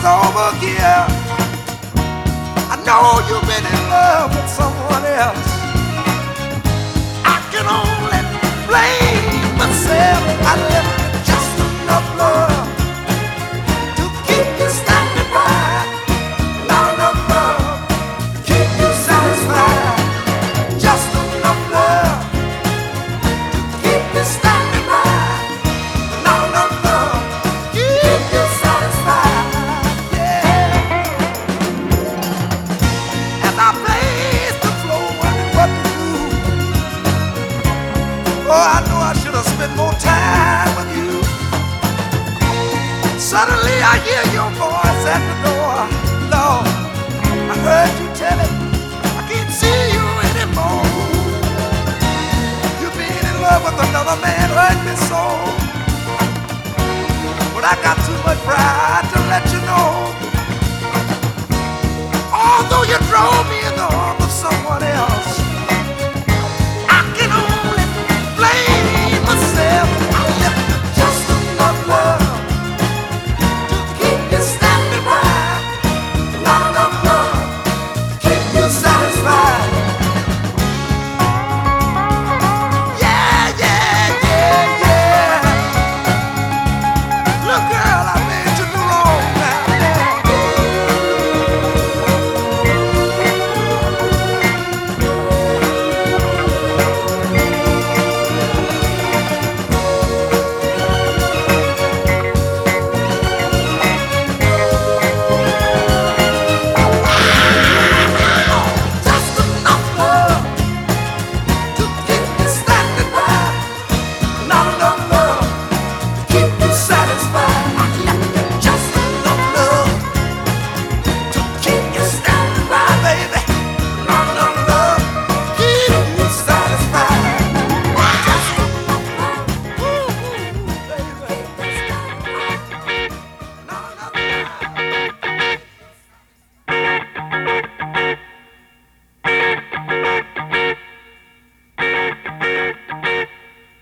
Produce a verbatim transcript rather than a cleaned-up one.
was over again. I know you've been in love with someone else. I can only blame myself. I left you just enough love to keep you standing by. Not enough love to keep you satisfied. Just enough love to keep you standing by. Not enough love to keep you satisfied. Yeah. As I face the floor, wondering what to do. Oh, I know I should have spent more time with you. Suddenly I hear your voice at the door. Lord, I heard you tell it, I can't see you anymore. You being in love with another man hurt me so. But I got too much pride to let you know. Although you drove me in the arms of someone else,